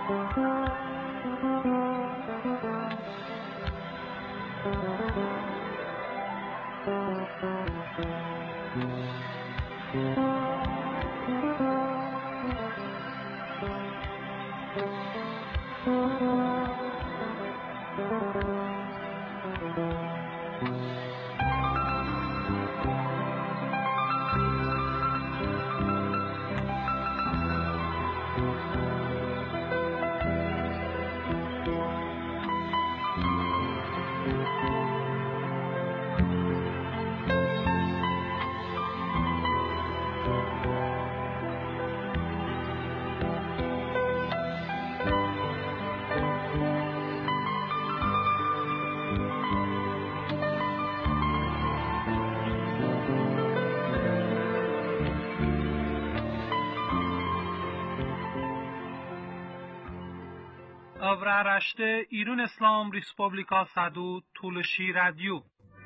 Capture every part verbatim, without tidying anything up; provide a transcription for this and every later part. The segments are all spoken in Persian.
Avraaraşte İran İslam Respublika Sadu Tulshi Radio.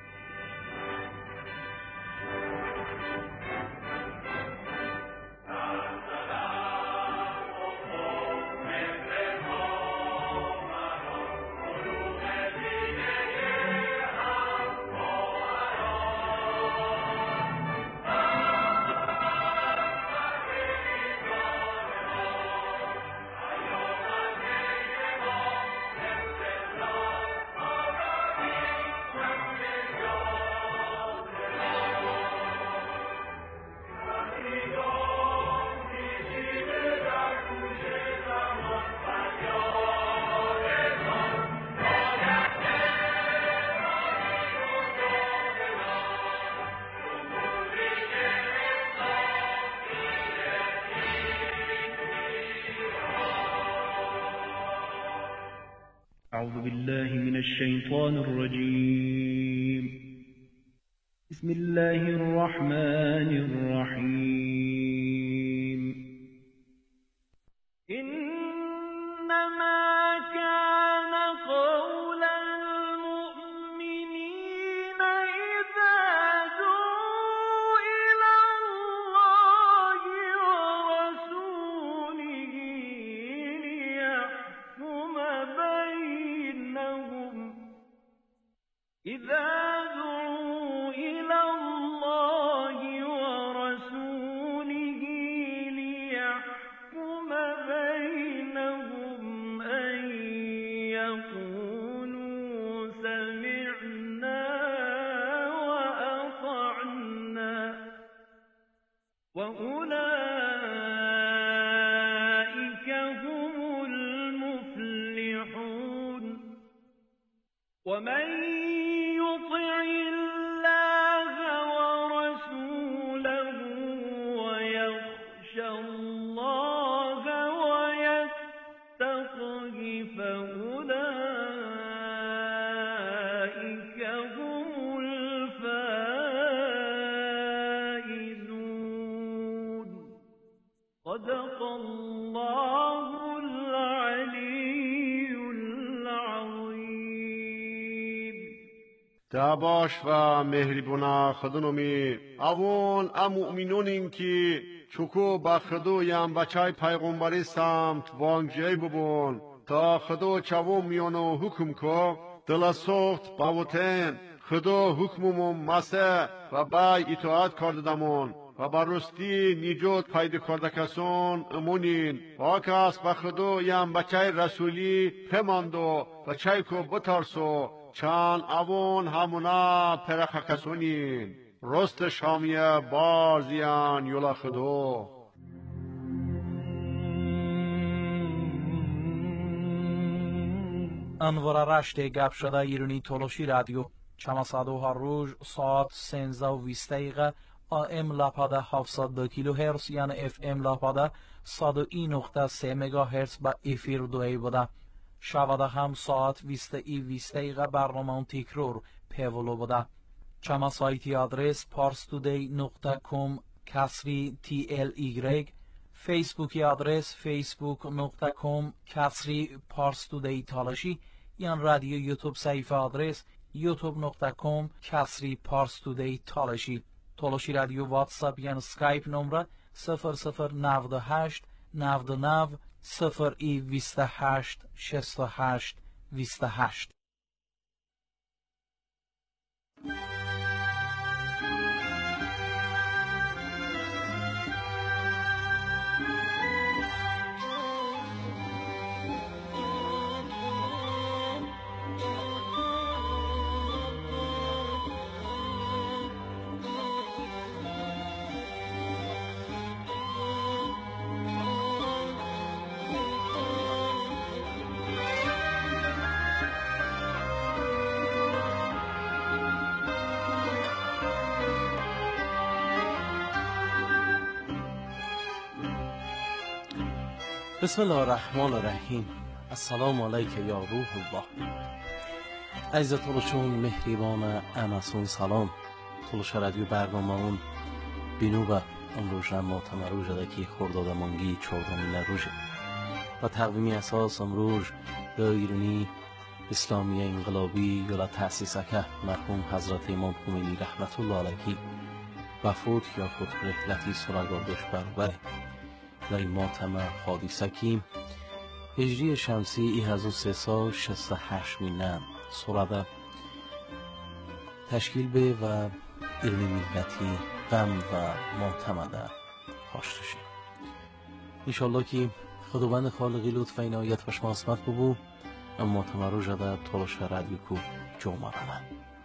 أعوذ بالله من الشيطان الرجيم. بسم الله الرحمن الرحيم. إنما كان قول المؤمنين إذا دعوا إلى الله ورسوله ليحكم بينهم إذا دعوا إلى الله ورسوله ليحكم بينهم أن يقولوا سمعنا وأطعنا وأولئك هم المفلحون. ومن يطع الله ورسوله ويخشى الله ويتقه فأولئك هم الفائزون. صدق الله العلي العظيم. داباش و مهربونا خدنومی اوون ام مؤمنونین کی چوکو با خدو یم بچای پیغمبری سمت وانگجی ببون تا خدو چاوو میونو حکم کو دل سخت باوتن خدو حکممون مسه و بای اطاعت کردمون و برستی نیجوت پیدا کرده کسون امونین واکاس با خدو یم بچای رسولی پماندو و چای کو بترسو چان اوون همونا پرخ کسونین رست شامیه بازیان یولا خدو. انوار رشته گپ شده ایرانی تولوشی رادیو چماسادو هر روز ساعت سنزده و بیست دقیقه آم لاپاده هفتصد و دو کیلو هرتز یعنی اف ام لاپاده صد و یک نقطه سه مگا هرتز با افیر دوی بوده. شواده هم ساعت بیست ای بیست دقیقه برنامه تکرار پیولو بوده. چما سایتی آدرس parstoday نقطه com کسری تی ال ایگرگ، فیسبوکی آدرس facebook نقطه com کسری parstoday تالشی، یا رادیو یوتیوب صفحه آدرس youtube نقطه com کسری parstoday تالشی. تالشی رادیو واتساپ یا اسکایپ نمره صفر صفر نود و هشت نود و نه صفر ای ویست و هشت شست و هشت ویست و هشت. بسم الله الرحمن الرحیم. السلام علیک یا روح الله. عزیز طولشون مهریبان امسون سلام. طولش رادیو برنامه اون بینو و اون روش ما تمروج دکی خرداد مانگی چهاردهمین روزه و تقویمی اساس امروز در ایرانی اسلامی انقلابی یولا تأسیس که مرحوم حضرت امام خمینی رحمت الله علیه و فوت یا خود رحلتی سرگردش برابره لای ماتم حادثه کی هجری شمسی ای هزار سیصد شصت و هشت مینم سراده تشکیل به و علمی ملتی غم و معتمده هاشتشه. انشالله که خداوند خالقی لطف و عنایت و شما اسمت ببو اما تمرو جده طولش رادیو کو جمعه بنا.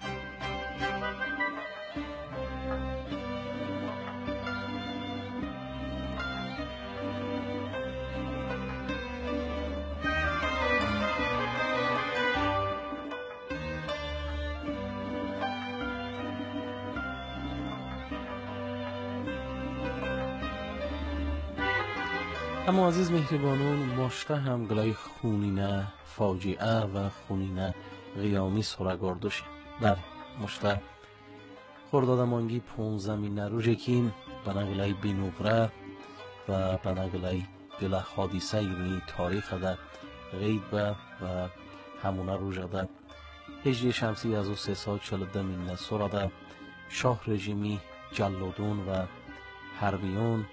اما عزیز مهربانون ماشته هم گلای خونینه فاجعه و خونینه قیامی سرگردشه. بله ماشته خرداد مانگی پونزدهمین روزه که بناگلای بینوغره و بناگلای گله حادثه ایرانی تاریخ ده غیب و همونه روزه ده هجری شمسی از او سیصد چهل و دو مینه سراده شاه رژیمی جلادون و حربیون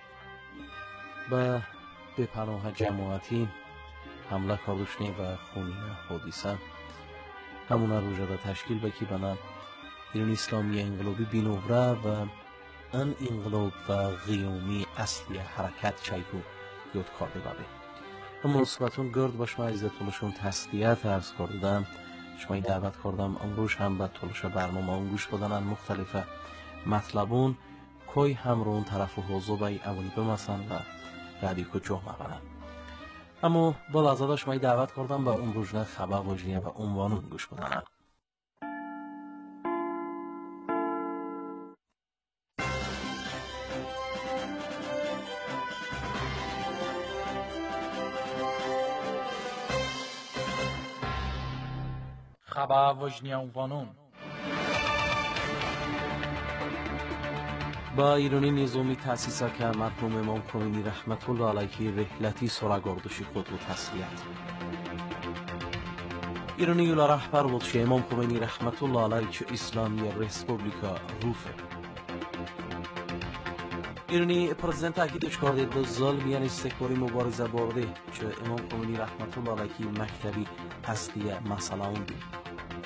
و به پناه جماعتی حمله کردشنی و خونینه حادثه همونه روزه ده تشکیل بکی بنا ایران اسلامی انقلابی بینوره و ان انقلاب و قیامی اصلی حرکت چایگو یاد کرده بابه. اما صحبتون گرد باش ما عزیزتونشون تسلیت عرض کردم شما دعوت کردم امروز هم به طولش برنامه اون گوش بدنن مختلف مطلبون کوی هم رو اون طرف حوضو بای اولی بمسن و رادیو کو جمعه بنا. اما با لحظه شما دعوت کردم به اون روزنه خبر واجیه و عنوانون گوش بدنن. خبر واجنی عنوانون با ایرانی نظامی تأسیس که مرحوم امام خمینی رحمت الله علیه رحلتی سرگردشی خود و تسلیت. ایرانی یولا رهبر بود که امام خمینی رحمت الله علیه اسلامی ریسپوبلیکا روفه. ایرانی پرزیدنت اکیدش کرده دو ظلم یعنی استکباری مبارزه برده که امام خمینی رحمت الله علیه مکتبی اصلی مسئله اون بید.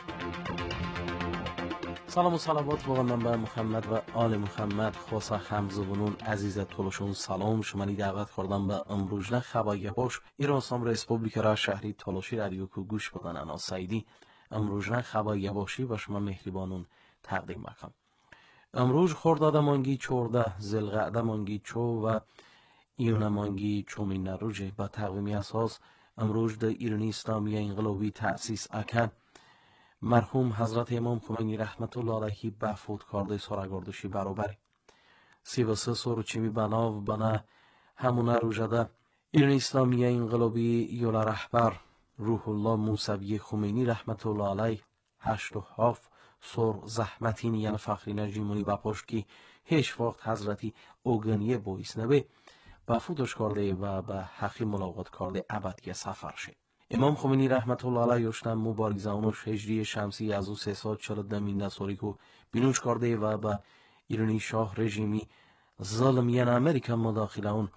سلام و صلوات واقعا به محمد و آل محمد خاصا همزبونون عزیز طولشون سلام شمانی دعوت کردم به امروزنه خبایی باش ایران اسلام ریسپوبلیک را شهری تالاشی رادیو کو گوش بدن انا سعیدی امروزنه خبایی باشی و شما مهربانون تقدیم بکنم. امروز خرداد مانگی چهارده ذوالقعده مانگی چو و ایون مانگی چومین روزه با تقویمی اساس امروز در ایرانی اسلامی انقلابی تأسیس اکن مرحوم حضرت امام خمینی رحمت الله علیه به فوت کرده سرگردشی برابر سی و سه سورچیمی بنا و بنا همونه روزده ایران اسلامی انقلابی یولا رهبر روح الله موسوی خمینی رحمت الله علیه هشت و هفت سر زحمتین یعنی فخری نجیمونی بپاش که هیچ وقت حضرتی اوگنیه بایست نبه به فوتش کرده و به حقی ملاقات کرده ابدیه سفر شه. امام خمینی رحمت الله علیه یشتن مبارزه اونش هجری شمسی از او سیصد چهل و دو مینه سوری کو بینوش کرده و به ایرانی شاه رژیمی ظالم یعنی امریکا مداخله اون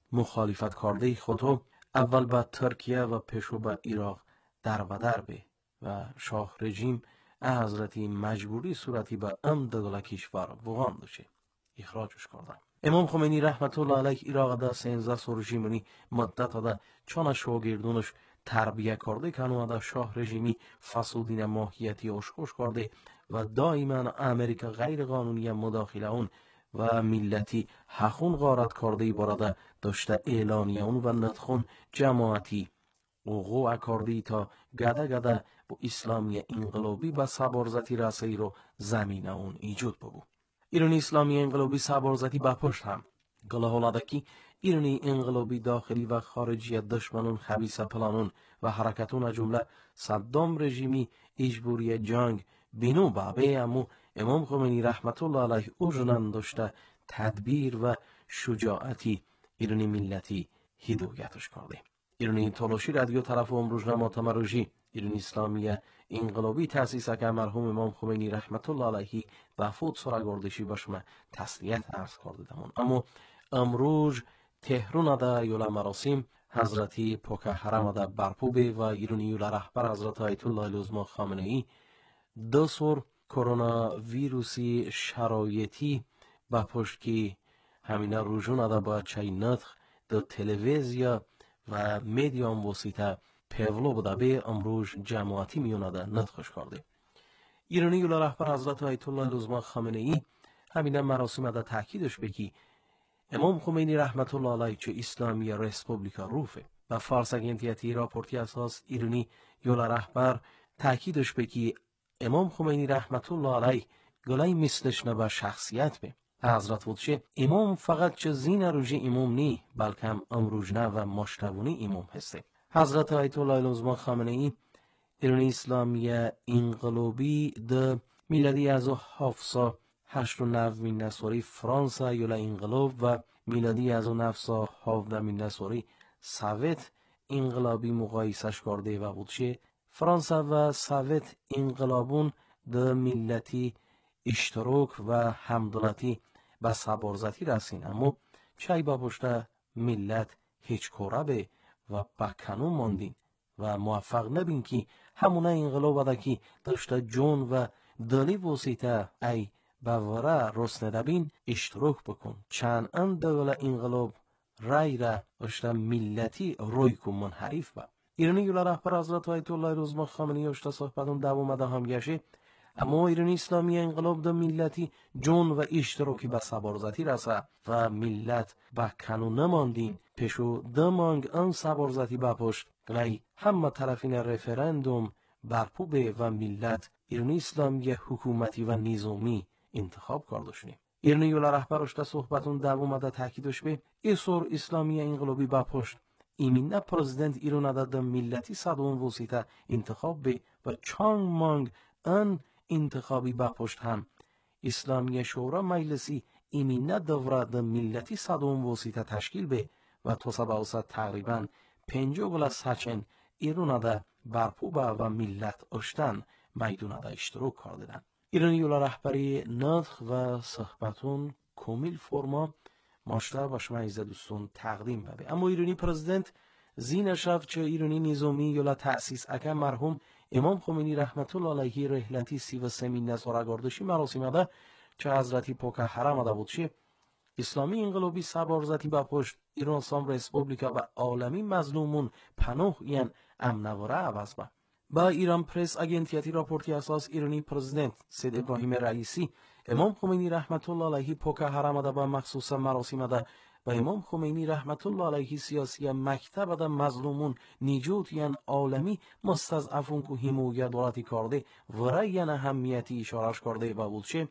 مخالفت کرده خودو اول به ترکیه و پیشو به عراق در و در به و شاه رژیم حضرتی مجبوری صورتی به ام دگل کشور وغان دوشه اخراجش کردن. امام خمینی رحمت الله علیه عراق دا سینزده سال رژیمونی مدت دا چون شاگردونش تربیه کرده کنو دا شاه رژیمی فسودین ماهیتی اشخوش کرده و دائما امریکا غیر قانونی مداخله اون و ملتی حقون غارت کرده براده داشته اعلانیه اون و ندخون جماعتی وقوع کرده تا گده گده با اسلامی انقلابی و سبارزتی رسایی رو زمینه اون ایجاد ببو. ایرانی اسلامی انقلابی سبارزتی بپشت هم گله هلاده که ایرانی انقلابی داخلی و خارجی دشمنون خبیث پلانون و حرکتون جمله صدام رژیمی اجبوری جنگ بینو بابه امو امام خمینی رحمت الله علیه اوجنان داشته تدبیر و شجاعتی ایرانی ملتی هدایتش کرده. ایرانی تلاشی رادیو طرف امروزنامه ماتمروجی ایرانی اسلامی انقلابی تأسیس که مرحوم امام خمینی رحمت الله علیه و فوت سرگردشی به شما تسلیت عرض کردم. اما امروز تهران دا یولا مراسم حضرتی پاک حرم دا برپوبه و ایرانی یولا رهبر حضرت آیت الله العظما خامنه ای دو سور کرونا ویروسی شرایطی با پشت که همینه روزون دا با چای نطخ دو تلویزیا و میدیام وسیطه پیولو بوده به امروز جماعتی میونه ده نطخش کرده. ایرانی یولا رهبر حضرت آیت الله العظما خامنه ای همینه مراسم ده تاکیدش بکی امام خمینی رحمت الله علیه چه اسلامی ریسپوبلیکا روفه و فارس اگنتیتی راپورتی اساس ایرانی یولا رهبر تاکیدش بکی امام خمینی رحمت الله علیه گلای مثلش نه به شخصیت به حضرت وچه امام فقط چه زین روژه امام نی بلکه امروجنه و مشتبونی امام هسته. حضرت آیت الله العظما خامنه ای ایرانی اسلامی انقلابی ده میلادی از هفتصد هشت و نود نسوری فرانسه یولا انقلاب و میلادی از نفسا هفده نسوری سویت انقلابی مقایسش کرده و بودشه فرانسه و سویت انقلابون ده ملتی اشتراک و همدلتی به سبارزتی رسین اما چای با پشت ملت هیچ کاره به و بکنون ماندین و موفق نبین که همونه انقلاب بده که داشته جون و دلی وسیطه ای باوره رسنه دبین اشتراک بکن چند اند دوله انقلاب رای را داشته ملتی روی کن منحریف با ایرانی یولا رهبر حضرت آیت الله العظما خامنه ای اشتا صحبتون دوام ده هم گشه اما ایرانی اسلامی انقلاب ده ملتی جون و اشتراکی به سبارزتی رسه و ملت به کنو نماندین پیشو دمانگ ان سبارزتی بپشت گلی همه طرفین رفرندوم برپوبه و ملت ایرانی اسلامی حکومتی و نظامی انتخاب کردشنی. ایرانی یولا رهبر اشتا صحبتون دوام ده تاکیدش به ایسور اسلامی انقلابی بپشت ایمینه پرزیدنت ایران ده ده ملتی صدوم وسیطه انتخاب به و چانگ مانگ ان انتخابی بپشت هم اسلامی شورا مجلسی ایمینه دوره ده ملتی صدوم وسیطه تشکیل به و توسط اوسط تقریبا پنجو گل سچن ایران ده برپوبه و ملت اشتن میدونه ده اشتراک کردن. ایرانی یولا رهبری نطخ و صحبتون کمیل فرما ماشتر و شما عزیز دوستون تقدیم بده. اما ایرانی پرزیدنت زین شف چه ایرانی نظامی یولا تأسیس اکم مرحوم امام خمینی رحمت الله علیه رحلتی سی و سمین نزارگردشی مراسم ده چه حضرتی پاک حرم ده بود چه اسلامی انقلابی سبارزتی با پشت ایران سام ریسپوبلیکا و عالمی مظلومون پناه این امنواره عوض با با ایران پرس اگنتیتی راپورتی اساس ایرانی پرزیدنت سید ابراهیم رئیسی امام خمینی رحمت الله علیه پاک حرم ده با مخصوص مراسم ده و امام خمینی رحمت الله علیه سیاسی مکتب ده مظلومون نیجوت یعن عالمی مستضعفون که حمایت دولتی کرده و رایان اهمیتی اشارش کرده و بودشه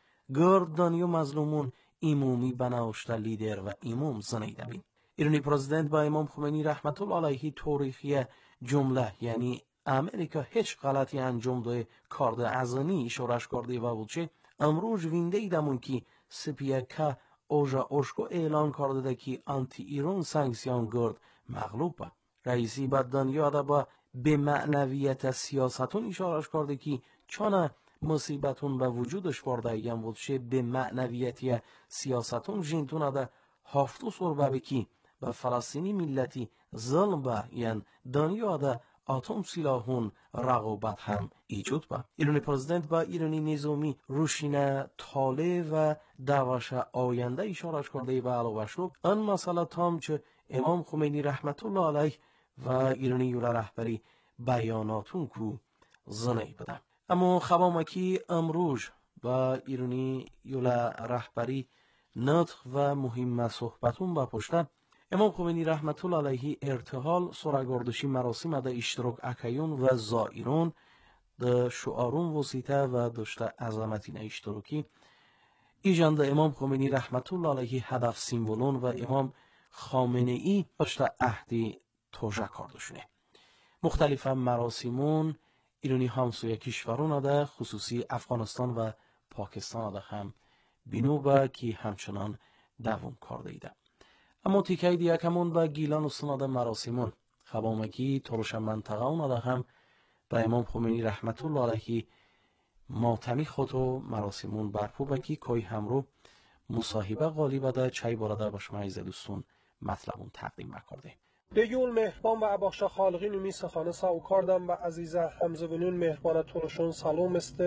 گردانی و مظلومون امامی بناوشته لیدر و امام زنیده بین. ایرانی پرزیدنت با امام خمینی رحمت الله علیه تاریخی جمله یعنی امریکا هیچ غلطی انجام ده کرده ازنی اشارش کرده و بودشه امروز وینده ایدمون که سپیکه اوژا اوشکو اعلان کرده ده که آنتی ایران سانکسیون گرد مغلوب با. رئیسی بعد دنیا ده با به معنویت سیاستون اشارش کرده که چون مصیبتون به وجودش ورده ایم بودشه به معنویتی سیاستون جنتون ده هفتو سربه که و فلسطینی ملتی ظلم با یعن دنیا ده اتم سلاحون رقابت هم ایجاد با. ایرانی پرزیدنت با ایرانی نظامی روشینه تاله و دعوش آینده اشاره کرده و علاوه شد ان مسئله تام چه امام خمینی رحمت الله علیه و ایرانی یولا رهبری بیاناتون کو زنی بده. اما خبامکی امروز و ایرانی یولا رهبری نطق و مهم صحبتون با پشتن امام خمینی رحمت الله علیه ارتحال سرگردشی مراسم ده اشتراک اکیون و زائرون ده شعارون وسیطه و داشته عظمتین اشتراکی ایجان ده امام خمینی رحمت الله علیه هدف سیمبولون و امام خامنه ای داشته عهدی توجه کردشونه. مختلف مراسمون ایرانی همسایه کشورون ده خصوصی افغانستان و پاکستان ده هم بینو با که همچنان دوام کرده ایده. اما تیکه دیگه کمون با گیلان و سناد مراسمون خبامکی ترش منطقه اون ده هم با امام خمینی رحمت الله علیه ماتمی خود و مراسمون برپو بکی کوی همرو مصاحبه غالیبه ده چای بارده باش معیز دوستون مطلبون تقدیم بکرده. دیگون مهربان و اباخشا خالقی نمی سخانه ساو کردم و عزیزه همزه بنون مهربان ترشون سلام است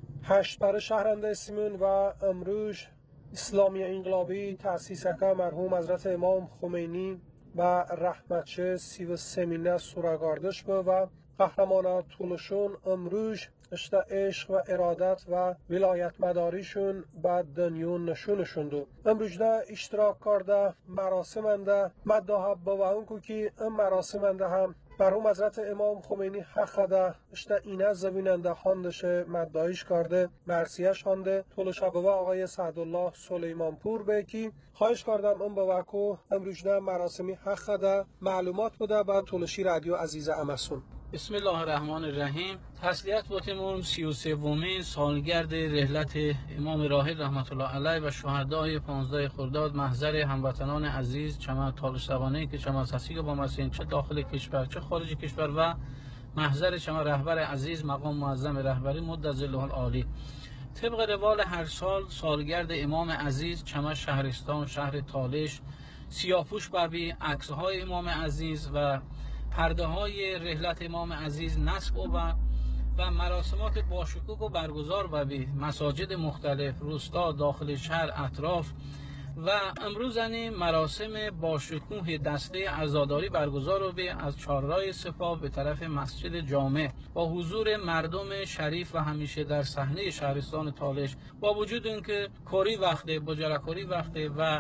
هشت بر شهرنده سیمون و امروز اسلامی انقلابی تأسیسکه مرحوم حضرت امام خمینی و رحمتشه سی و سمینه سورگاردش به و قهرمان طولشون امروز اشته عشق و ارادت و ولایت مداریشون به دنیا نشونشون دو امروز ده اشتراک کرده مراسمنده مداحب با و اون که این مراسمنده هم مرحوم حضرت امام خمینی حق ده اشته اینه زبیننده خاندشه مدایش کرده مرسیش خانده طول شبه و آقای سعدالله سلیمان پور به کی خواهش کردم اون با وکو امروز ده مراسمی حق ده معلومات بده با طولشی رادیو عزیز امسون. بسم الله الرحمن الرحیم. تسلیت باتمون سی و سومین سالگرد رحلت امام راحل رحمت الله علیه و شهدای پانزده خرداد محضر هموطنان عزیز چما تالش شبانه که چما سسیگ با مسین چه داخل کشور چه خارج کشور و محضر چما رهبر عزیز مقام معظم رهبری مد ظله العالی. طبق روال هر سال سالگرد امام عزیز چما شهرستان شهر تالش سیاه‌پوش ببی عکس‌های امام عزیز و پرده های رحلت امام عزیز نصب و و مراسمات باشکوه و برگزار و به مساجد مختلف روستا داخل شهر اطراف و امروز مراسم باشکوه دسته عزاداری برگزار و به از چهارراه سپاه به طرف مسجد جامع با حضور مردم شریف و همیشه در صحنه شهرستان تالش با وجود اینکه کوری وقته بجرکوری وقته و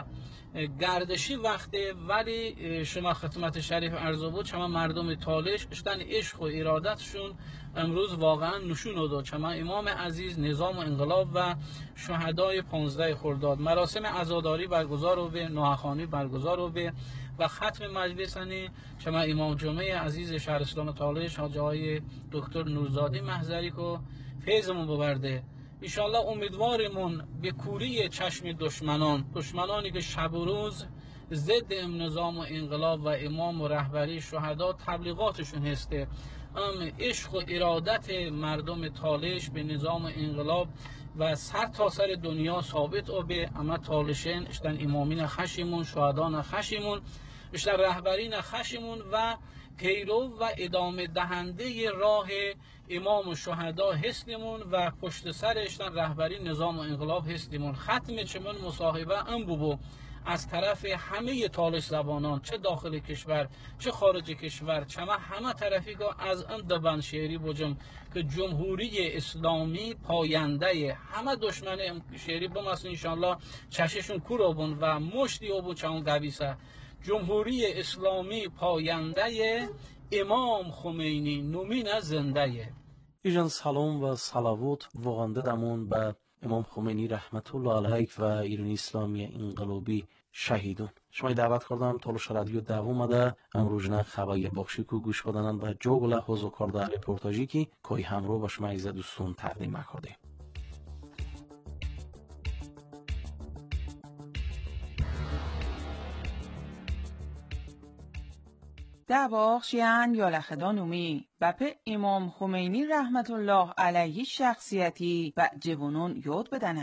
گردشی وقته ولی شما خدمت شریف عرض بود شما مردم تالش اشتن عشق و ارادتشون امروز واقعا نشون داد شما امام عزیز نظام و انقلاب و شهدای پانزده خرداد مراسم عزاداری برگزار و به نوحخانی برگزار و به و ختم مجلس انی شما امام جمعه عزیز شهرستان تالش حاج آقای دکتر نورزادی محضری کو فیضمون ببرده. انشالله امیدوارمون به کوری چشم دشمنان دشمنانی که شب و روز ضد نظام و انقلاب و امام و رهبری شهدا تبلیغاتشون هسته ام عشق و ارادت مردم تالش به نظام و انقلاب و سر تا سر دنیا ثابت او به اما تالشین اشتن امامین خشمون شهدان خشمون اشتن رهبرین خشمون و پیرو و ادامه دهنده راه امام و شهدا هستیمون و پشت سرشتن رهبری نظام و انقلاب هستیمون. ختم چمون مصاحبه ام بو از طرف همه تالش زبانان چه داخل کشور چه خارج کشور چما همه طرفی که از ان دبن شعری بوجم که جمهوری اسلامی پاینده همه دشمن شعری بمسون انشالله چششون کورابون و مشتی او چون قویسه جمهوری اسلامی پاینده امام خمینی نومین زنده. ایجان سلام و صلوات واقعا دمون به امام خمینی رحمت الله علیه و ایرانی اسلامی انقلابی شهیدون. شما دعوت کردم تالش رادیو دوام مده امروز نه خبری بخشی کو گوش بدنن و جوگل حضور کرده رپورتاجی کی کوی همرو باش معیز دوستون تقدیم کرده. دواخشیان یالخدانومی و به امام خمینی رحمت الله علیه شخصیتی و جوانون یاد بدنن.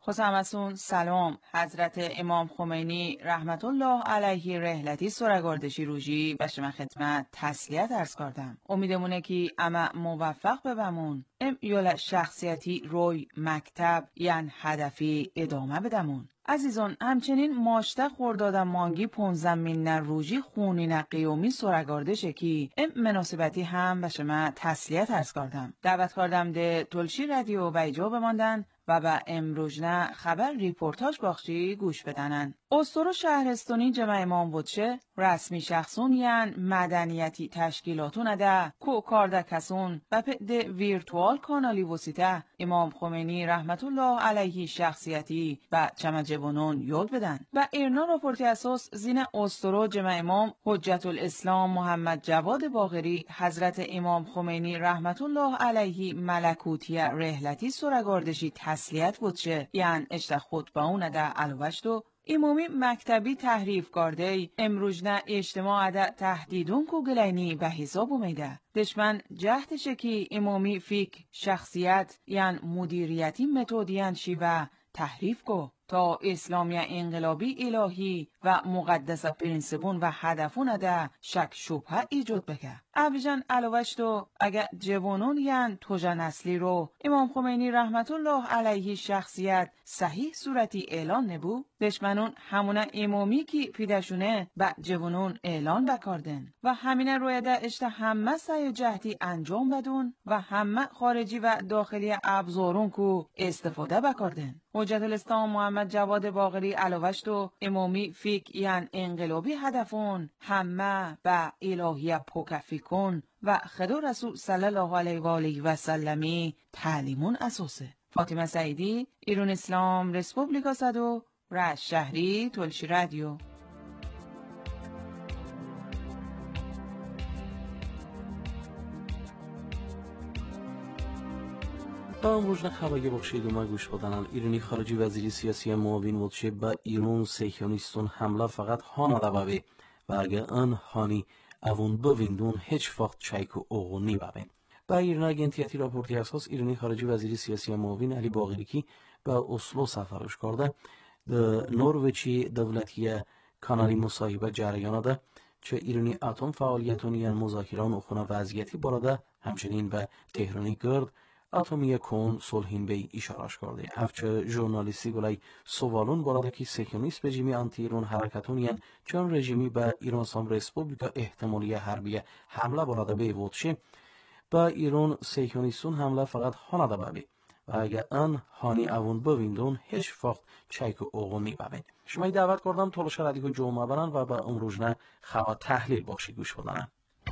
خسامسون سلام حضرت امام خمینی رحمت الله علیه رحلتی سرگاردشی روژی بشم خدمت تسلیت ارز کردم. امیدمونه که اما موفق ببمون ام یول شخصیتی روی مکتب یعن هدفی ادامه بدمون. عزیزان همچنین ماشته خوردادم مانگی پونزمین روژی خونین قیومی سرگاردشه که ام مناسبتی هم بشم تسلیت ارز کردم. دعوت کردم ده تلشی رادیو و ایجا بماندن و به امروزنه خبر ریپورتاج باخشی گوش بدنن. استرو شهرستانی جمع امام بودشه رسمی شخصون یعن مدنیتی تشکیلاتون ده کو کارده کسون و ده ویرتوال کانالی وسیطه امام خمینی رحمت الله علیه شخصیتی و چمه جوانون یاد بدن. و ایرنا راپورتی اساس زین استرو جمع امام حجت الاسلام محمد جواد باقری حضرت امام خمینی رحمت الله علیه ملکوتی رحلتی سرگاردشی تسلیت بودشه یعن اشت خطبه اون ده علوشتو امامی مکتبی تحریف کرده امروزنه اجتماع ده تهدیدون کو گلینی به حساب اومیده. دشمن جهتشه که امامی فیک شخصیت یعن مدیریتی متودیان شیوه تحریف کو تا اسلامی انقلابی الهی و مقدس پرینسپون و هدفون ده شک شبهه ایجاد بکه. اویجان علاوهش تو اگه جوانون یعن توجه نسلی رو امام خمینی رحمت الله علیه شخصیت صحیح صورتی اعلان نبو دشمنون همونه امامی که پیدشونه به جوانون اعلان بکردن و همینه روی ده اشته همه سعی جهتی انجام بدون و همه خارجی و داخلی ابزارون کو استفاده بکردن. حجت الاسلام محمد جواد باقری علاوهش تو امامی فیک یعن انقلابی هدفون همه به الهیه پوکفی کن و خدا رسول صلی الله علیه و آله و سلمی تعلیمون اساسه. فاطمه سعیدی ایران اسلام رسپوبلیکا صدو رشت شهری تلشی رادیو. با امروزنه خبری بخشید و ما گوش بدنن ایرانی خارجی وزیری سیاسی معاون مدشه با ایران سیکیونیستون حمله فقط هانه دبابه و اگه ان هانی اوون بویندون هیچ وقت چایک و اوغونی بابه. با ایران اگنتیتی راپورتی اساس ایرانی خارجی وزیری سیاسی معاون علی باقری کی به اسلو سفرش کرده د نروژی دولتی کانالی مصاحبه جریان ده چه ایرانی اتم فعالیتون یان مذاکران و خونه وضعیتی باراده همچنین به تهرانی گرد اتمی کن صلحین به اشارش کرده. افچه ژورنالیستی گلای سوالون باراده که سیکیونیست رژیمی آنتی ایران حرکتون یان چون رژیمی به ایران اسلام رسپوبلیکا احتمالی حربی حمله باراده به وودشه با ایران سیکیونیستون حمله فقط هانده بابی و اگر ان هانی اوون بویندون هیچ وقت چایک و اوغونی بابین. شما دعوت کردم تلوش رادیو جمعه برن و با امروزنه خبر تحلیل بخشی گوش بدنن.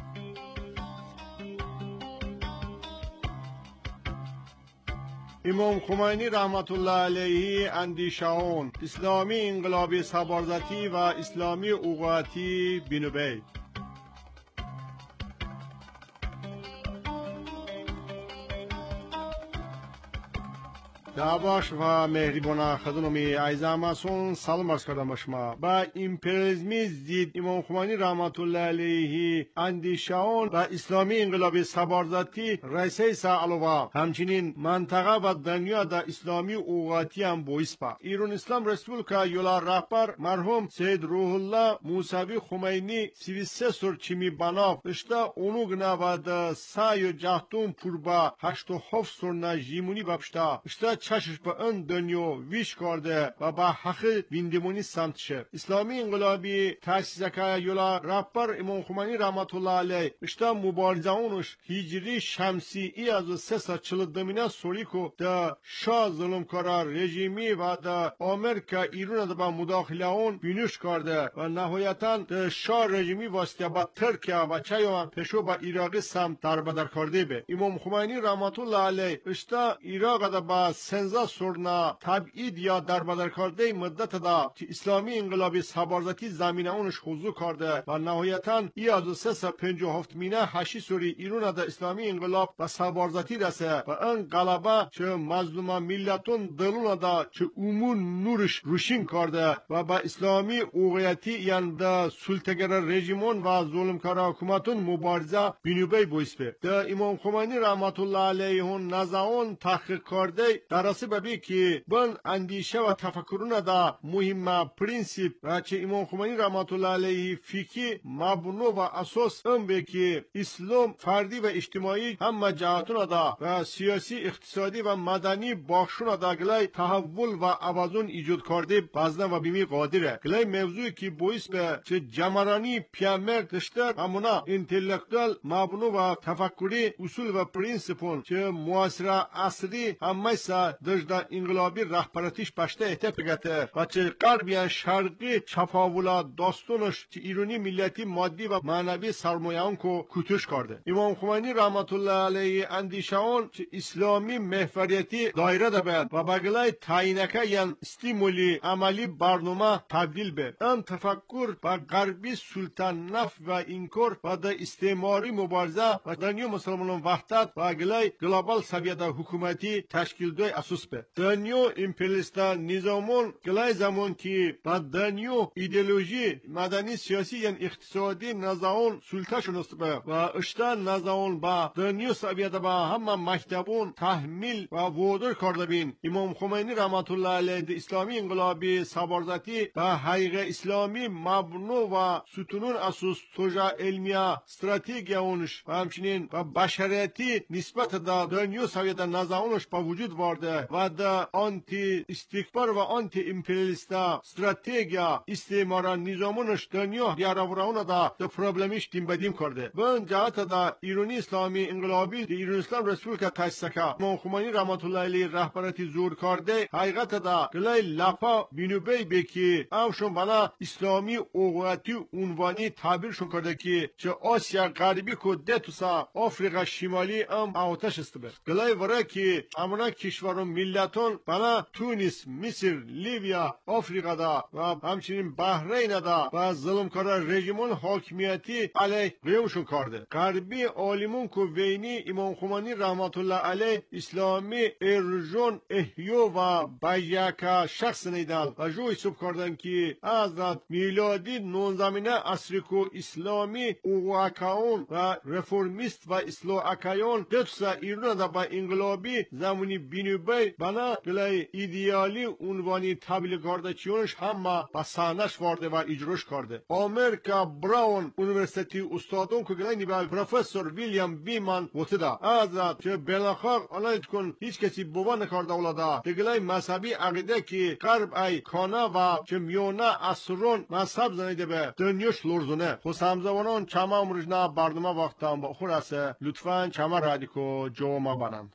امام خمینی رحمت الله علیه اندیشه‌آن اسلامی انقلابی سبارزتی و اسلامی اوقاتی بینوبی دعواش و مهربان خدمتی عزیزانمون سلام عرض کردم شما. با امپریالیسم ضد امام خمینی رحمت الله علیه اندیشه‌آن و اسلامی انقلابی سبارزتی رئیس علاوه همچنین منطقه و دنیا در اسلامی اوقاتی هم باعث با ایران اسلام رسپوبلیکا یولا رهبر مرحوم سید روح الله موسوی خمینی سی و سه سر چمی بناف اشتا اونوگ نود سای جهتون پر با هشت و هفت سر نجیمونی بابشتا اشتا چشش به اون دنیا ویش کرده و با حق بیندمونی سمت شه. اسلامی انقلابی تأسیس که یولا رهبر امام خمینی رحمت الله علیه اشتا مبارزه اونش هجری شمسی ای از سه سال چلو دمینه سوریکو دا شاه ظلمکارا رژیمی و دا آمریکا ایران دا با مداخله اون بینوش کرده و نهایتا دا شاه رژیمی واسطه با ترکیه و چایوان پشو با عراقی سمت در بدر کرده به. امام خمینی رحمت الله علیه اشتا عراق دا با سنزا سرنا تبعید یا در بدر کرده مدت دا که اسلامی انقلابی سبارزتی زمینه اونش خوضو کرده و نهایتا ای از سه سال پنج و هفت مینه هشی سوری ایران دا اسلامی انقلاب و سبارزتی رسه و ان غلبه چه مظلوم ملتون دلون دا چه امون نورش روشین کرده و با اسلامی اوقیتی یعنی دا سلطگر رژیمون و ظلمکار حکومتون مبارزه بینوبی بویسپه. دا امام خمینی رحمت الله علیه نزاون تحقیق کرده در براسه ببی که بن اندیشه و تفکرون دا مهم پرینسیپ و چه امام خمینی رحمت الله علیه فیکی مبنو و اساس ام به که اسلام فردی و اجتماعی هم جهاتون دا و سیاسی اقتصادی و مدنی باخشون دا گلای تحول و عوضون ایجاد کرده بازده و بیمی قادره گلای موضوعی که باعث به چه جمرانی پیامبر دشتر همونا انتلکتوال مبنو و تفکری اصول و پرینسیپون چه معاصره اصلی همه سا دجدا انقلابی رهبرتیش باشته اتفاقته و چه غربی شرقی چپاولا داستانش چه ایرانی ملیتی مادی و معنوی سرمایه‌ان کو کوتوش کرده امام خمینی رحمت الله علیه اندیشهان چه اسلامی محوریتی دایره ده بید و بگلای تاینکه یان استیمولی عملی برنامه تبدیل به ام تفکر با غربی سلطان نف و اینکور و ده استعماری مبارزه و دنیا مسلمانان وحدت و گلای گلوبال سویه حکومتی تشکیل دوی اساس به دنیا امپریالیستان نظامون گلای زمان که با دنیا ایدئولوژی مدنی سیاسی یعنی اقتصادی نظام سلطه شناست به و اشتان نظام با دنیا سویه با همه مکتبون تحمیل و وادر کرده بین امام خمینی رحمت الله علیه اسلامی انقلابی سبارزتی و حقیقت اسلامی مبنو و ستونون اساس توجه علمیه استراتژی اونش و همچنین و بشریتی نسبت دا دنیا سویه نظامش با وجود وارده و دا آنتی استکبار و آنتی امپریالیستا استراتژی استعمار نظامونش دنیا دیاروران دا دا پروبلمیش دیم بدیم کرده و این جهت دا ایرانی اسلامی انقلابی دی ایران اسلام رسپولیکا تاسیسه امام خمینی رحمت الله علیه رهبرتی زور کرده حقیقت دا گلای لپا بینوبی بکی اوشون بنا اسلامی اوقاتی عنوانی تعبیرشون کرده که چه آسیا غربی کو دتوسا آفریقا شمالی ام آتش است به گلای ورا که امنا کشور و ملتون بنا تونس مصر لیبیا آفریقا دا و همچنین بحرین دا و ظلمکار رژیمون حاکمیتی علیه قیامشون کرده غربی عالمون کو وینی امام خمینی رحمت الله علیه اسلامی ارجون احیو و بیاکا شخص نیدن و جو حساب کردن که از میلادی نوزدهمین عصر کو اسلامی اوغاکاون و رفرمیست و اسلواکایون دتسا ایران دا با انقلابی زمانی بینوبی بنا گلای ایدئالی عنوانی تبلیغ کرده چیونش همه با سانش وارده و اجروش کرده آمریکا براون یونیورسیتی استادون که گلای نیبال پروفسور ویلیام بیمان وطدا از چه بلاخر آنایت کن هیچ کسی بوا نکرده اولادا دگلای مذهبی عقیده که غرب ای کانا و چه میونه اسرون مذهب زنیده به دنیاش لرزونه خود همزوانان چما امروزنا برنامه وقتم با خور است لطفاً چما رادیکو جو ما بانند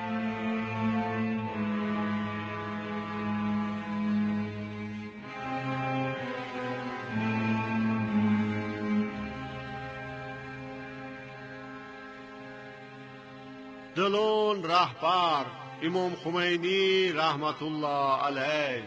دلون رهبر امام خمینی رحمت الله علیه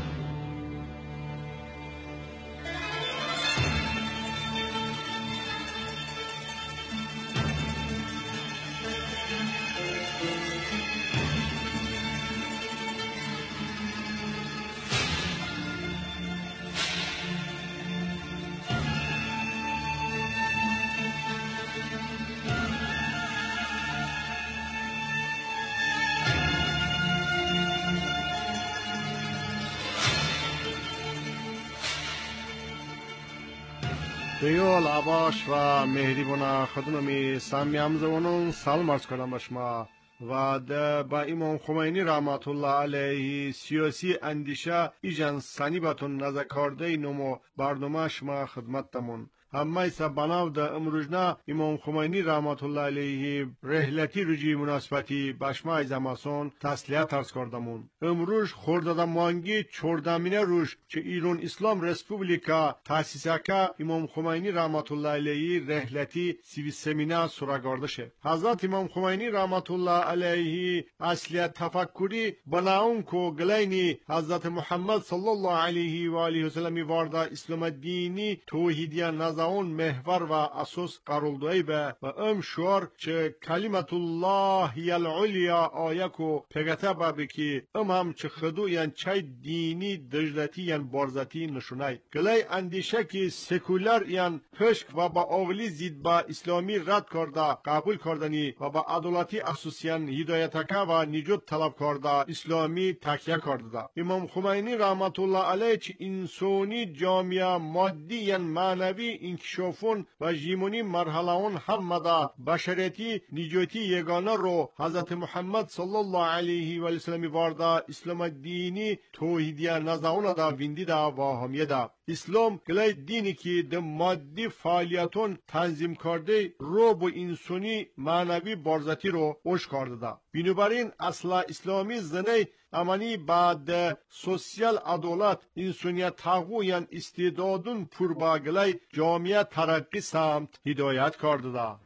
دیول عباش و مهریبونا خدممی سامیام زونون سلام عرض کنم به شما و با امام خمینی رحمت الله علیه سیاسی اندیشه ایجان سانی باتون نظر کرده نمو برنامه شما خدمت تمون همه ایسا بناو ده امروزنا امام خمینی رحمت الله علیه رحلتی رجی مناسبتی بشما ایزماسون تسلیت ارز کردمون امروز خورداده مانگی چوردمینه روش که ایران اسلام رسپوبلیکا تاسیسه که امام خمینی رحمت الله علیه رحلتی سیوی سمینه سرگارده شه حضرت امام خمینی رحمت الله علیه اصلیت تفکری بناون کو گلینی حضرت محمد صلی الله علیه و آله و سلمی وارده اسلام دینی توحیدی نظر اون محور و اساس قرولدوی به و ام شعار چه کلمت الله العلیا آیه کو پگته با بکی ام هم چه خدو یعن چای دینی دجلتی یعن بارزتی نشونای گلای اندیشه که سکولر یعن پشک و با آغلی زید با اسلامی رد کرده قبول کردنی و با عدالتی اساسیان یان هدایتکه و نجات طلب کرده اسلامی تکیه کرده. امام خمینی رحمت الله علیه چه انسانی جامعه مادی یان معنوی انکشافون و جیمونی مرحلهون همه دا بشریتی نجاتی یگانه رو حضرت محمد صلی الله علیه و سلم وارده اسلام دینی توحیدیه نزاونه دا ویندی دا و همیه دا. اسلام گلای دینی که د مادی فعالیتون تنظیم کرده رو با انسانی معنوی بارزتی رو اوش کرده دا. بنابراین اصلا اسلامی زنه امانی بعد سوسیال عدالت انسانیت تقوی یان استعدادون پر با گلای جامعه ترقی سمت هدایت کرده دا.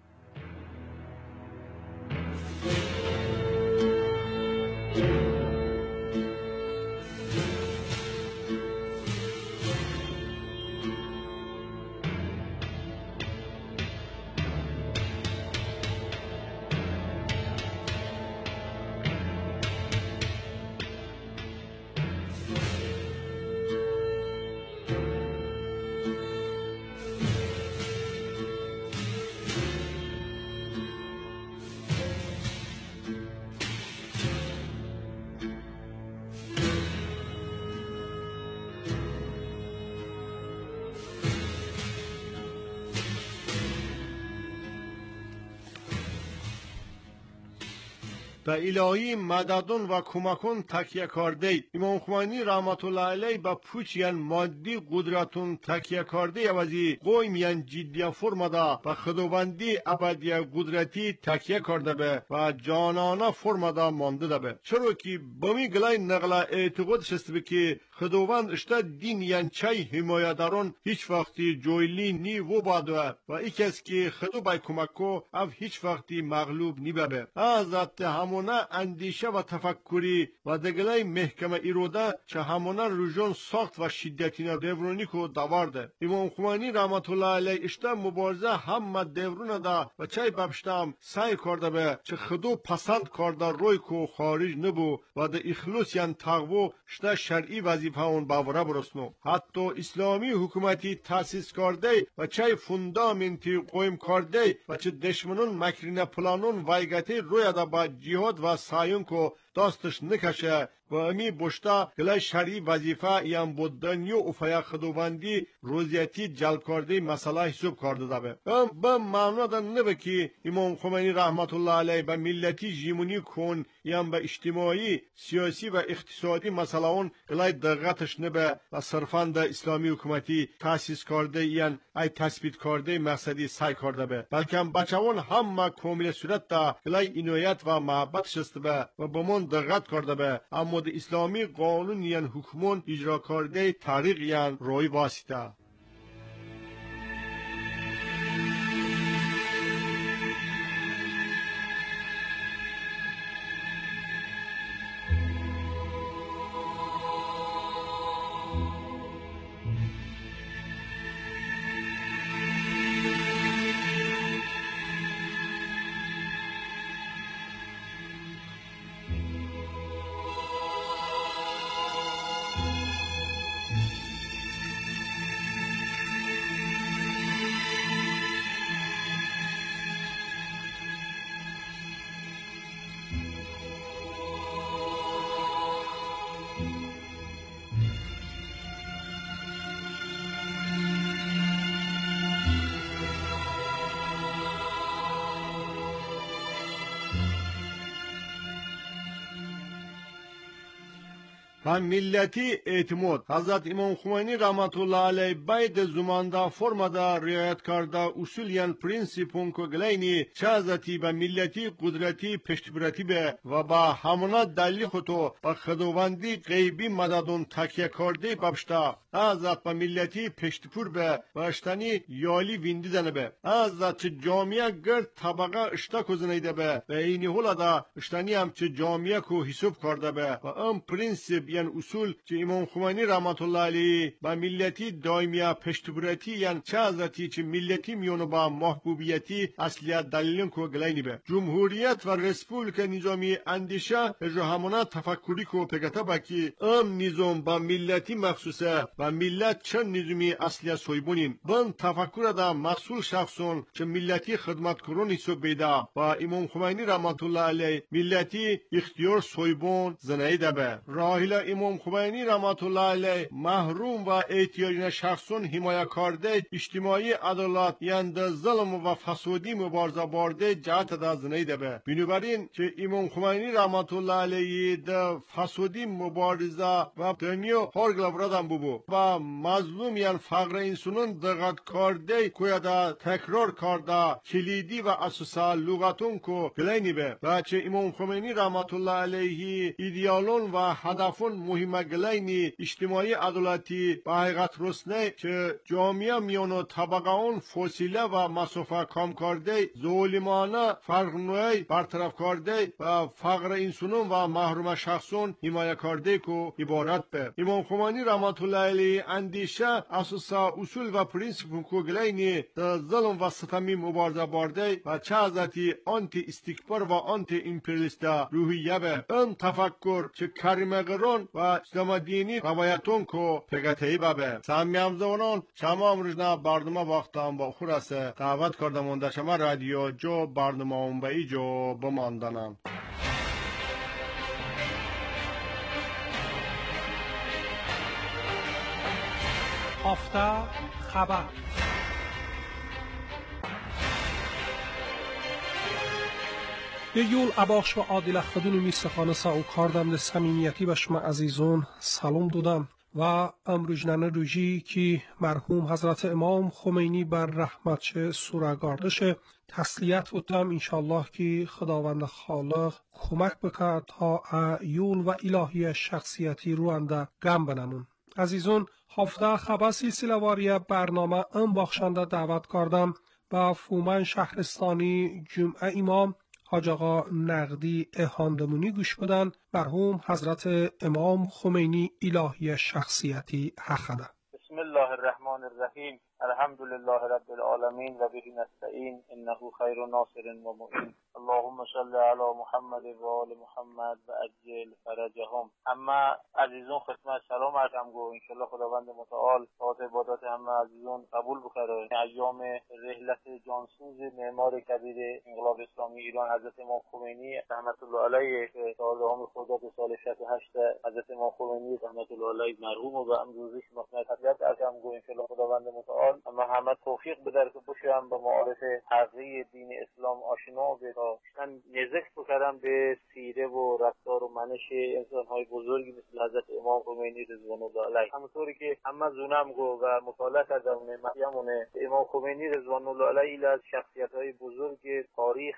به الهی مددون و کمکون تکیه کرده. امام خمینی رحمت الله علیه به پوچیان مادی قدرتون تکیه کرده وزی قومیان جدی فرمده به خداوندی ابدی قدرتی تکیه کرده به و جانانه فرمده مانده به. چرا که بمی گلای نقل اعتقاد شست که خداوند اشته دین یان چای حمایتداران هیچ وقتی جویلی نی و بعد و ای کس که خدا بای کمکو اف هیچ وقتی مغلوب نی به. حضرت همونه اندیشه و تفکری و دگلای محکمه ایروده چه همونه رجون سخت و شدتینه دیورونی کو دوارده. امام خمینی رحمت الله علیه اشته مبارزه همه دیورونه ده و چای ببشتم سعی کرده به چه خدا پسند کرده روی کو خارج نبو و ده اخلاص یان تقوی اشته شرعی وظیفه اون باوره برسنو. حتی اسلامی حکومتی تاسیس کرده و چای فوندامنتی قویم کرده و چه دشمنون مکرینه پلانون وایگتی روی ده با جهاد و سایون کو داستش نکشه و امی بشتا گلای شرعی وظیفه یم بودن و افیا خداوندی روزیتی جلب کرده مسئله حساب کرده دبه. ام به معنا ده نبه که امام خمینی رحمت الله علیه به ملتی جیمونی کن یم به اجتماعی سیاسی و اقتصادی مسئله اون گلای دقتش نبه و صرفاً ده اسلامی حکومتی تاسیس کرده یان ای تثبیت کرده مقصدی سعی کرده به. بلکه بچه‌ون همه کامل صورت ده گلای عنایت و محبت شست به و بمون دقت کرده به. اما ده اسلامی قانون یان حکمون اجرا کرده طریق یان روی واسطه. و ملتی اعتماد. حضرت امام خمینی رحمت الله علیه باید زمانده فرمده رعایت کرده اصول یان پرینسیپون که گلینی چه حضرتی به ملتی قدرتی پشتبرتی به و با همونا دلیل خودو با خداوندی غیبی مددون تکیه کرده ببشته حضرت به ملتی پشتپور به و اشتنی یالی ویندی زنه به. حضرت جامعه گرد طبقه اشتا کزنیده به و اینی حالا دا اشتنی هم چه جامعه کو حساب کرده به و ام پرینسیپ یعنی اصول که امام خمینی رحمت الله علیه با ملتی دائمیه پشتبرتی یعنی چه حضرتی که ملتی میونو با محبوبیتی اصلیت دلیلن کو گلینی به جمهوریت و رسپولیک نظامی اندیشه جو همونا تفکری کو پگتا باکی ام نظام با ملتی مخصوصه و ملت چه نظامی اصلیت سویبونین بن تفکر دا مسئول شخصون که ملتی خدمت کرون حساب بیدا و امام خمینی رحمت الله علیه ملتی اختیار سویبون زنایی دبه راهیلا امام خمینی رحمت الله علیه محروم و احتیاجین شخصون حمایه کرده اجتماعی عدالت یند ظلم و فسادی مبارزه بارده جهت دا زنایی دبه بنابراین که امام خمینی رحمت الله علیه دا فسادی مبارزه و دنیا هرگل برادم ببو و مظلوم یعنی فقر انسانون دقت کرده کویا دا تکرار کرده کلیدی و اساسا لغتون کو گلینی به و چه امام خمینی رحمت الله علیه ایدئالون و هدفون مهمه گلینی اجتماعی عدالتی با حقیقت رسنه که جامعه میانو طبقه اون فاصله و مسافه کم کرده ظالمانه فرق نوعی برطرف کرده و فقر انسانون و محروم شخصون حمایه کرده کو عبارت به امام خمینی رحمت الله علیه اندیشه اساسا اصول و پرینسیپ کو گلینی در ظلم و ستمی مبارزه بارده و چه حضرتی آنتی استکبار و آنتی امپریالیست روحیه به اون تفکر چه کریم قرون و اسلام دینی روایتون کو پگتهی بابه سامی همزونان شما امروزنا برنامه وقتم با خورسه دعوت کردم اونده شما رادیو جو برنامه اون به ایجو بماندنم هفته خبر به یول اباخش و عادل خدون میستخانه ساو کاردم ده صمیمیتی و شما عزیزون سلام دادم و امروجنانه روژی که مرحوم حضرت امام خمینی بر رحمتش سورگاردش تسلیت بودم انشالله که خداوند خالق کمک بکرد تا یول و الهی شخصیتی رو انده گم بنمون عزیزون هفته خبر سلسله واری برنامه ام بخشنده دعوت کردم و فومن شهرستانی جمعه امام حاج آقا نقدی اهاندمونی گوش بدن مرحوم حضرت امام خمینی الهی شخصیتی حقده. بسم الله الرحمن الرحیم الحمد لله رب العالمین و به نستعین انه خیر ناصر و معین اللهم صل علی محمد و آل محمد و عجل فرجهم. اما عزیزون خدمت سلام عرضم گو انشالله خداوند متعال طاعت عبادات همه عزیزون قبول بکنه. ایام رحلت جانسوز معمار کبیر انقلاب اسلامی ایران حضرت امام خمینی رحمت الله علیه که چهاردهم خرداد سال شصت و هشت حضرت امام خمینی رحمت الله علیه مرحوم و امروزش مخنثیت عرضم گو انشالله خداوند متعال اما همه توفیق بده که بشم به معارف حقیقی دین اسلام آشنا به من نزدیک بکردم به سیره و رفتار و منش انسان‌های بزرگی مثل حضرت امام خمینی رضوان الله علیه. همونطوری که همه زونم گو و مطالعه کردم مرحوم امام خمینی رضوان الله علیه از شخصیت‌های بزرگ تاریخ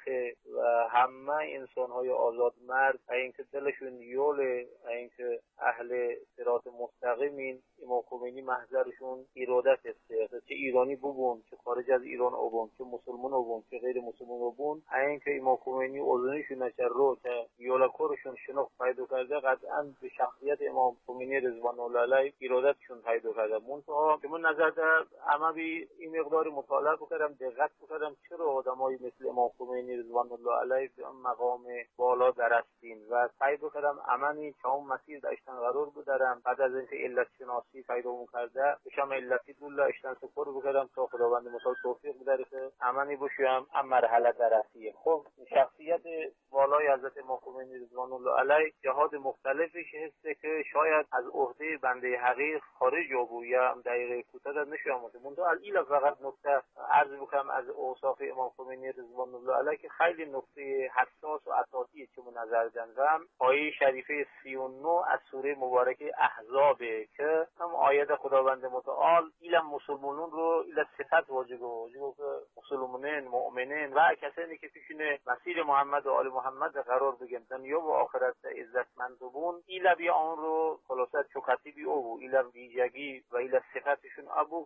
و همه انسان‌های آزادمرد اینکه دلشون یوله اینکه اهل صراط مستقیمین امام خمینی محضرشون ارادت است چه ایرانی ببون چه خارج از ایران ببون چه مسلمان ببون چه غیر مسلمان ببون اینکه امام خمینی اوزنشون چه رو چه یولکورشون شناخت پیدا کرده قطعا به شخصیت امام خمینی رضوان الله علیه ارادتشون پیدا کرده. منتها که من نظر در اما بی این مقدار مطالعه بکردم دقت بکردم چرا آدمایی مثل امام خمینی رضوان الله علیه به مقام بالا درستین و سعی بکردم امنی چون مسیر داشتن قرار بدارم بعد از اینکه علت شناسی پیدا کرده بشم علتی دولا اشتن سپر بکردم تا خداوند متعال توفیق بده که امنی بشم ام مرحله درسیه. خب شخصیت والای حضرت امام خمینی رضوان الله علیه جهاد مختلفش هسته که شاید از عهده بنده حقیق خارج و یا دقیقه کوتاه نشوم منتها الیلا فقط نکته عرض بکنم از اوصاف امام خمینی رضوان الله علیه که خیلی نکته حساس و اساسی که من نظر دادم آیه شریفه سی و نه از سوره مبارکه احزاب که هم آیه خداوند متعال ایل مسلمانون رو الى صفت واجبه واجبه که مسلمانین مؤمنین و کسانی که پیشونه مسیر محمد و آل محمد قرار بگیرن دنیا و آخرت عزتمند بون ایلا بیا آن رو خلاصت چوکاتی بی او ایلا ویژگی و ایلا صفتشون ابو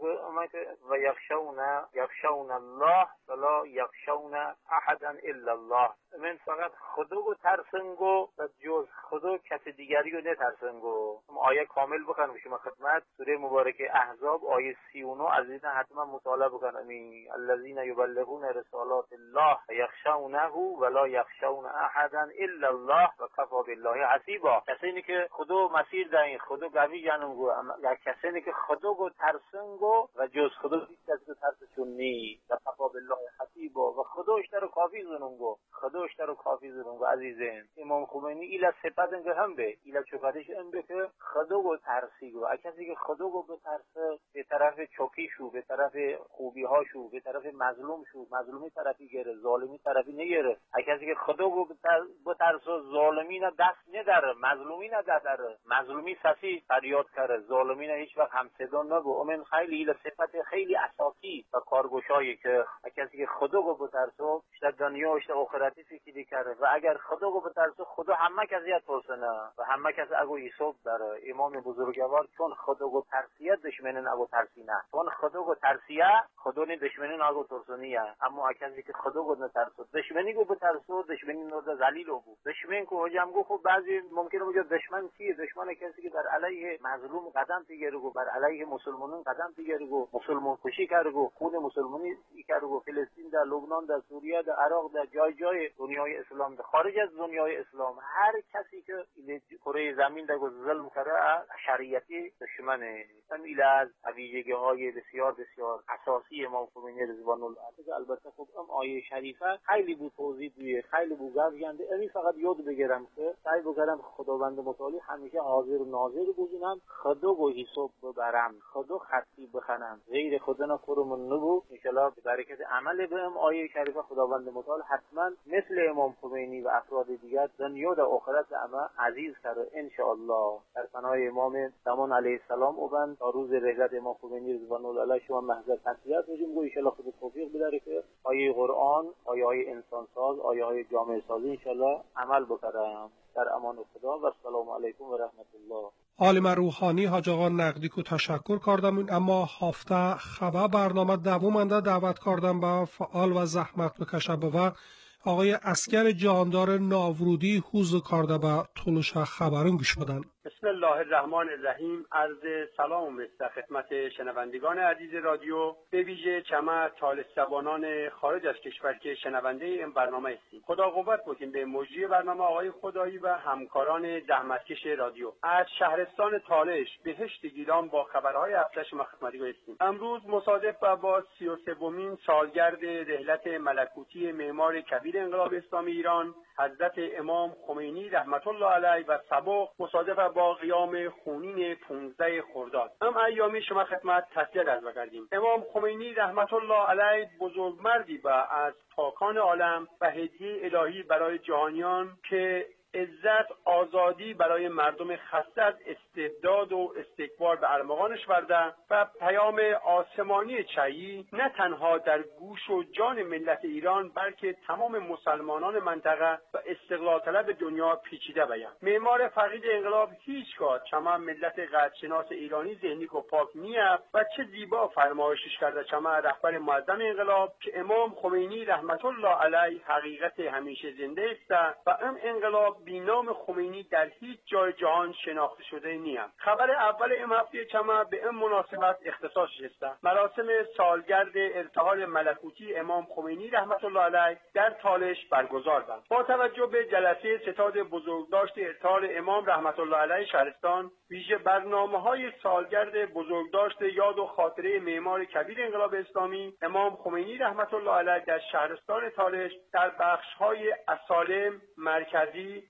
و یخشون یخشون الله ولا یخشون احدا الا الله. من فقط خدا رو ترسنگو و جز خدا کس دیگری رو نترسنگو. آیه کامل بخونم شما خدمت سوره مبارکه احزاب آیه سی و نه از این حتما مطالعه بکنم. الذين یبلغون رسالات الله یخشونه ولا یخشون احدا الا الله و کفى بالله حسیبا. کسانی که خدا مسیر دارن خدا قوی جانونگو یا کسانی که خدا رو ترسنگو و جز خدا هیچ کس رو ترسشون نی و کفى بالله حسیبا و خدا اشتر کافی زنونگو خدا اشتر کافی زنونگو. عزیزین امام خمینی ایلا صفتنگه هم به ایلا چوکاتش هم به که خدا رو ترسیگو کسی که خدا رو بترسه به طرف چوکیشو به طرف خوبی هاشو به طرف مظلوم شو مظلومی طرفی گره ظالمی طرفی نگره. کسی که خدا رو بترسه ظالمی نه دست نداره مظلومی نه داره مظلومی سسی فریاد کرده ظالمی نه هیچ وقت همصدا نگو. امن خیلی ایلا صفت خیلی اساسی و کارگوشایی که کسی که خدا رو بترسه اشتر دنیا اشتر آخرتی فکری کرده و اگر خدا رو بترسه خدا همه کسی ها ترسنه و همه کسی اگو حساب داره. امام بزرگوار چون خدا رو ترسیه دشمنین اگو ترسینه چون خدا رو ترسیه خدا نی دشمنین اگو ترسنیه. اما کسی که خدا رو نترسه دشمنی رو بترسه دشمنی نورد ذلیل رو بود دشمن که حجم گو خب بعضی ممکنه بگه دشمن چیه دشمن کسی که بر علیه مظلوم قدم بگیره و بر علیه مسلمانان قدم بگیره و مسلمان کشی کرده و خون مسلمانی کرده و فلسطین در لبنان در سوریه در عراق در جای جای دنیای اسلام در خارج از دنیای اسلام هر کسی که کره زمین در ظلم کرده شریعتی دشمنه. این از ویژگی های بسیار بسیار اساسی امام خمینی رضوان الله علیه. البته خب ام آیه شریفه خیلی بود توضیح دیه خیلی بود گفته امی فقط یاد بگیرم که سعی بکنم خداوند متعالی همیشه حاضر و ناظر بودم خدا و حساب ببرم خدا خطی بخنم غیر خدا نکرم نبو. ان شاء الله به برکت عمل به ام آیه شریفه خداوند متعال حتما مثل امام خمینی و افراد دیگر دنیا و آخرت اما عزیز کرده ان شاء الله. در پناه امام زمان علیه السلام اوبن تا روز رحلت امام خمینی رضوان الله علیه شما محضر تسلیت میگیم گو ان شاء الله خود توفیق بداره که آیه قرآن آیه های انسان ساز آیه های جامعه سازی ان شاء الله عمل بکنم. در امان خدا و السلام علیکم و رحمت الله. عالم روحانی حاج آقا نقدی کو تشکر کردم. اما هفته خبر برنامه دوامنده دعوت کردم با فعال و زحمت بکشه و آقای اسکر جاندار ناورودی حضور کرده به طولش خبرون گوش بدن. بسم الله الرحمن الرحیم. عرض سلام است خدمت شنوندگان عزیز رادیو به ویژه چمه طالب‌زبانان خارج از کشور که شنونده این برنامه هستیم. خدا قوت بکنه به مجری برنامه آقای خدایی و همکاران زحمتکش رادیو. از شهرستان تالش بهشت گیلان با خبرهای افزایش ما خدمتتون هستیم. امروز مصادف با سی و سومین سالگرد رحلت ملکوتی معمار کبیر انقلاب اسلامی ایران حضرت امام خمینی رحمت الله علیه و سبق مصادف با قیام خونین پانزده خرداد هم ایامی شما خدمت تسلیت عرض کردیم. امام خمینی رحمت الله علیه بزرگمردی و از پاکان عالم و هدیه الهی برای جهانیان که عزت آزادی برای مردم خسته از استبداد و استکبار به ارمغانش ورده و پیام آسمانی چایی نه تنها در گوش و جان ملت ایران بلکه تمام مسلمانان منطقه و استقلال طلب دنیا پیچیده بیان. معمار فقید انقلاب هیچگاه چما ملت قدرشناس ایرانی ذهنی و پاک نیه و چه زیبا فرمایشش کرده چما رهبر معظم انقلاب که امام خمینی رحمت الله علیه حقیقت همیشه زنده است و ام انقلاب بینام خمینی در هیچ جای جهان شناخته شده نیم. خبر اول این هفته چما به این مناسبت اختصاص است. مراسم سالگرد ارتحال ملکوتی امام خمینی رحمت الله علیه در تالش برگزار شد. با توجه به جلسه ستاد بزرگداشت ارتحال امام رحمت الله علیه شهرستان ویژه برنامه‌های سالگرد بزرگداشت یاد و خاطره معمار کبیر انقلاب اسلامی امام خمینی رحمت الله علیه در شهرستان تالش در بخش‌های اسالم مرکزی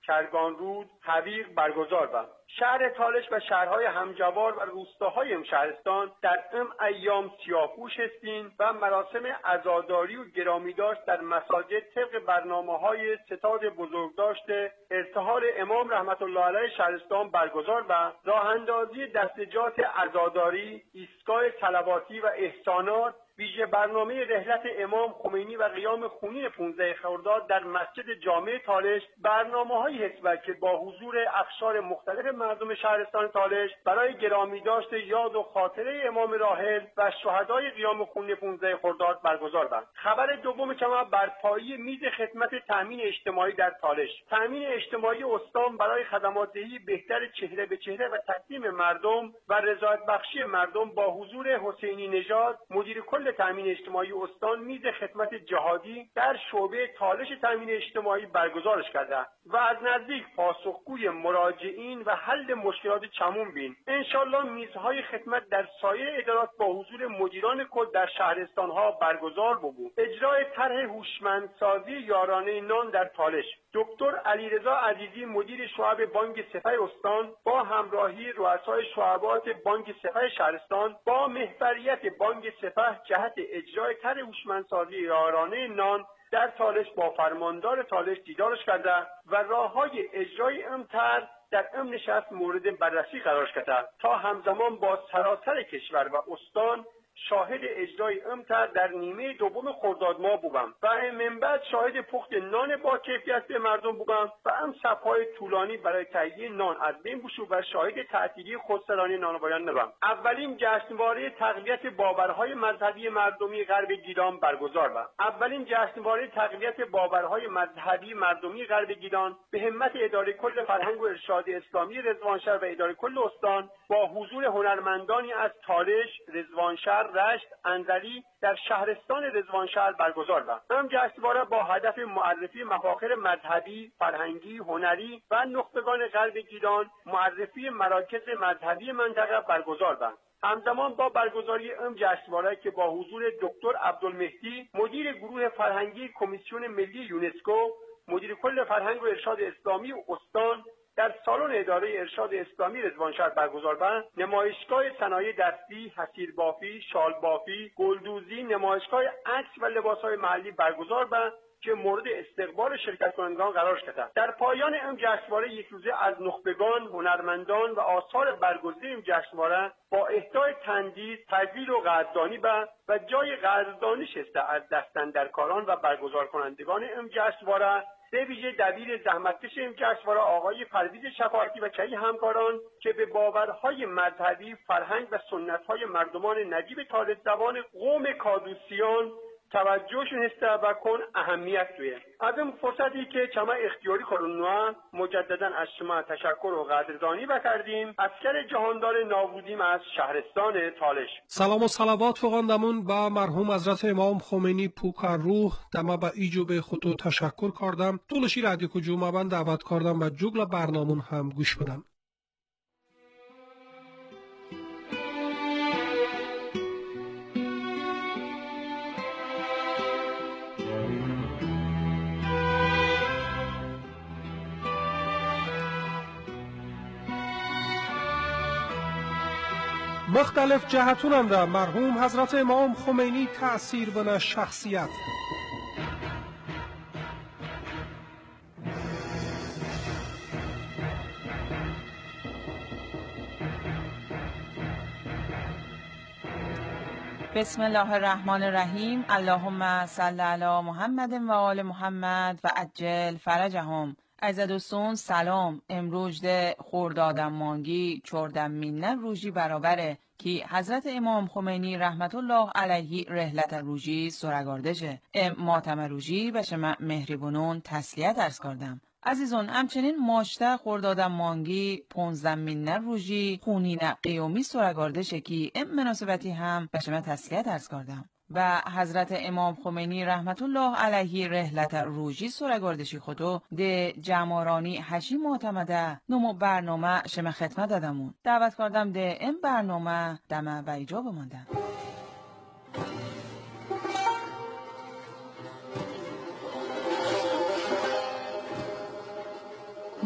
کرگانرود، حویق برگزار بود. شهر تالش و شهرهای همجوار و روستاهای ام شهرستان در ام ایام سیاهپوش هستین و مراسم عزاداری و گرامیداشت در مساجد طبق برنامه‌های ستاد بزرگداشت ارتحال امام رحمت الله علیه شهرستان برگزار و راه‌اندازی دستجات عزاداری، ایستگاه صلواتی و احسانات، ویژه برنامه رحلت امام خمینی و قیام خونین پانزده خرداد در مسجد جامع تالش، برنامه‌هایی هست که با حضور اقشار مختلف مردم شهرستان تالش برای گرامی داشت یاد و خاطره امام راحل و شهدای قیام خونین پانزده خرداد برگزار بود. خبر دوم کما برپایی میز خدمت تامین اجتماعی در تالش. تامین اجتماعی استان برای خدمات دهی بهتر چهره به چهره و تقدیم مردم و رضایت بخشی مردم با حضور حسینی نژاد مدیر کل تامین اجتماعی استان میز خدمت جهادی در شعبه تالش تامین اجتماعی برگزارش کرده و از نزدیک پاسخگوی مراجعین و حل مشکلات چمون بین. انشالله میزهای خدمت در سایر ادارات با حضور مدیران کل در شهرستانها برگزار بود. اجرای طرح هوشمندسازی یارانه نان در تالش. دکتر علیرضا عزیزی مدیر شعب بانک سپه استان با همراهی رؤسای شعبات بانک سپه شهرستان با محوریت بانک سپه جهت اجرای طرح هوشمندسازی یارانه نان در تالش با فرماندار تالش دیدارش کرده و راههای اجرای امطر در ام نشست مورد بررسی قرار کرده تا همزمان با سراسر کشور و استان شاهد اجرای امطر در نیمه دوم خرداد ماه بودم و من بعد شاهد پخت نان با کیفیت به مردم بودم و هم صفهای طولانی برای تهیه نان از بین بشو و شاهد تعطیلی خودسرانی نانوایان نبودم. اولین جشنواره تقویت باورهای مذهبی مردمی غرب گیلان برگزار بود. اولین جشنواره تقویت باورهای مذهبی مردمی غرب گیلان به همت اداره کل فرهنگ و ارشاد اسلامی رضوانشهر و اداره کل استان با حضور هنرمندانی از تالش، رضوانشهر، رشت، انزلی در شهرستان رضوانشهر برگزار بود. هم جشنواره با هدف معرفی مفاخر مذهبی، فرهنگی، هنری و نخبگان غرب گیلان، معرفی مراکز مذهبی منطقه برگزار بود. همزمان با برگزاری ام جشنواره که با حضور دکتر عبدالمهدی مدیر گروه فرهنگی کمیسیون ملی یونسکو، مدیر کل فرهنگ و ارشاد اسلامی استان در سالن اداره ارشاد اسلامی رضوانشهر برگزار بود. نمایشگاه صنایع دستی، حصیر بافی، شال بافی، گلدوزی، نمایشگاه عکس و لباسهای محلی برگزار بود که مورد استقبال شرکت کنندگان قرار گرفت. در پایان ام جشنواره یک روزه از نخبگان، هنرمندان و آثار برگزیده ام جشنواره با اهدای تندیس، تجلیل و قدردانی به و جای قدردانی شسته از دستاندرکاران و برگزار کنندگان ام جشنواره به ویژه دبیر زحمتکش ام جشنواره آقای پرویز شفاعتی و کی همکاران که به باورهای مذهبی، فرهنگ و سنت‌های مردمان نجیب تالش زبان قوم کادوسیان توجهشون هسته و کن اهمیت دویه. از این فرصتی که چما اختیاری کارونوه مجددا از شما تشکر و قدردانی بکردیم. اسکر جهاندار ناودیم از شهرستان تالش. سلام و صلوات فغاندمون با مرحوم حضرت امام خمینی پوکر روح دما با ایجو به خودو تشکر کردم. طولشی رادیو کو جمعه بند دعوت کردم و جگل برنامون هم گوش بدم. مختلف جهتونم در مرحوم حضرت امام خمینی تأثیر بنا شخصیت بسم الله الرحمن الرحیم. اللهم صل علی محمد و آل محمد و عجل فرجهم. از دوستان سلام. امروز ده خردادم مانگی چردم مینه روژی برابره که حضرت امام خمینی رحمت الله علیه رحلت روژی سرگاردشه. ام ماتم روژی به شما مهربونون تسلیت ارز کردم. عزیزان همچنین ماشته خردادم مانگی پونزدم مینه روژی خونین قیومی سرگاردشه که ام مناسبتی هم به شما تسلیت ارز کردم. و حضرت امام خمینی رحمت الله علیه رحلت روژی سرگاردشی خودو ده جمارانی هشی معتمده نمو برنامه شما خدمت دادمون دعوت کردم ده این برنامه دمه و ایجاب ماندم.